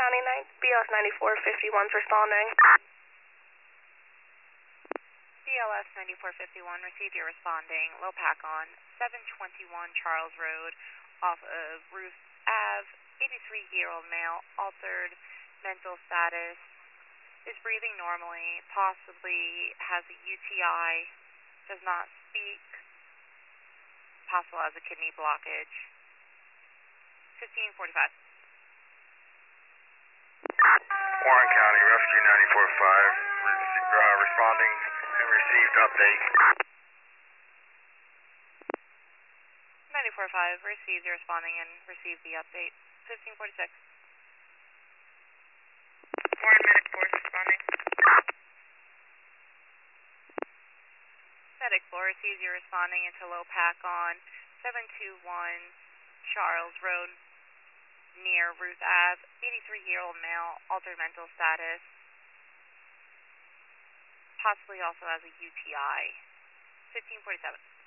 County 9, BLS 9451's responding. BLS 9451, receive your responding. Low pack on 721 Charles Road off of Ruth Ave. 83-year-old male, altered mental status, is breathing normally, possibly has a UTI, does not speak, possible has a kidney blockage. 1545. Warren County, Rescue 94-5, responding and received update. 94.5, received your responding and received the update. 1546. Warren Medic Force responding. Medic 4 receives your responding into low pack on 721 Charles Road near Ruth Ave. 83-year-old male, altered mental status, possibly also has a UTI. 1547.